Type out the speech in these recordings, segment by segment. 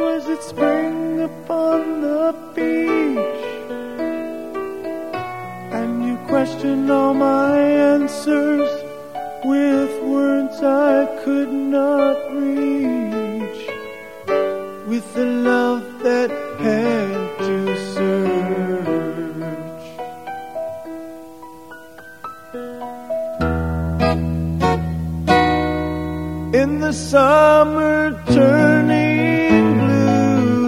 was it spring upon the beach? And you questioned all my answers with words I could not reach, with the love that had to search. In the summer turning blue,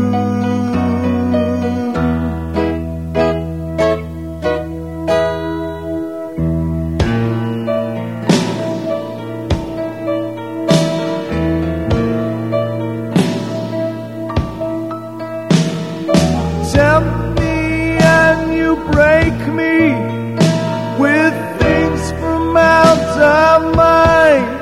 tempt me and you break me with things from out of mind.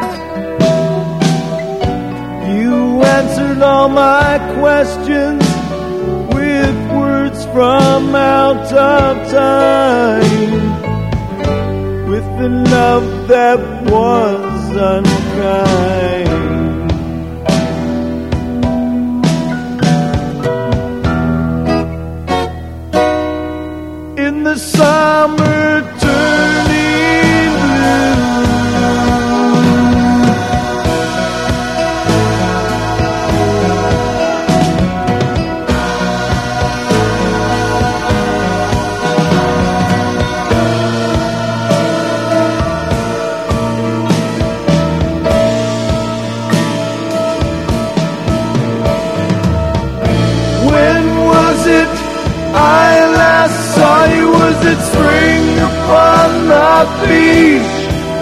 You answered all my questions with words from out of time, with the love that was unkind. In the summer turning blue, when was it I last saw you? Was it spring upon the beach?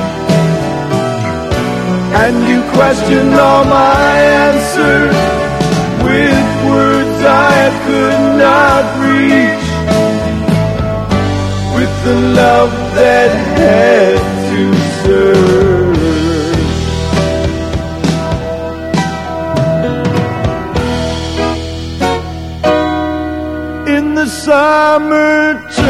And you questioned all my answers with words I could not reach, with the love that had to serve. In the summer